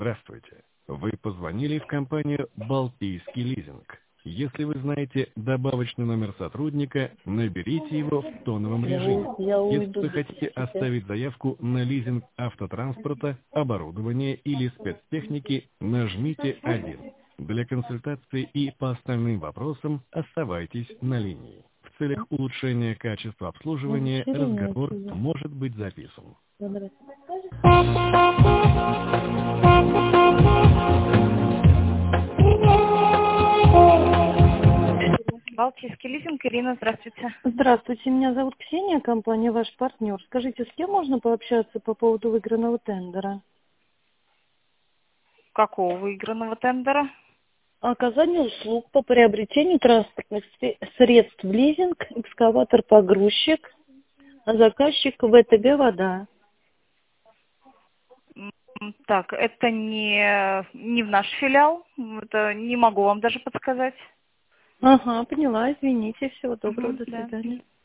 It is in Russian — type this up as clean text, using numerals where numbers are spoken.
Здравствуйте. Вы позвонили в компанию «Балтийский лизинг». Если вы знаете добавочный номер сотрудника, наберите его в тоновом режиме. Я Если уйду вы без хотите тебя. оставить заявку на лизинг автотранспорта, оборудования или спецтехники, нажмите 1. Для консультации и по остальным вопросам оставайтесь на линии. В целях улучшения качества обслуживания разговор может быть записан. Балтийский лизинг, Ирина, здравствуйте. Здравствуйте, меня зовут Ксения, компания «Ваш партнер». Скажите, с кем можно пообщаться по поводу выигранного тендера? Какого выигранного тендера? Оказание услуг по приобретению транспортных средств в лизинг, экскаватор-погрузчик, заказчик ВТГ «Вода». Так, это не в наш филиал, это не могу вам даже подсказать. Ага, поняла, извините, всего доброго, до Да. свидания.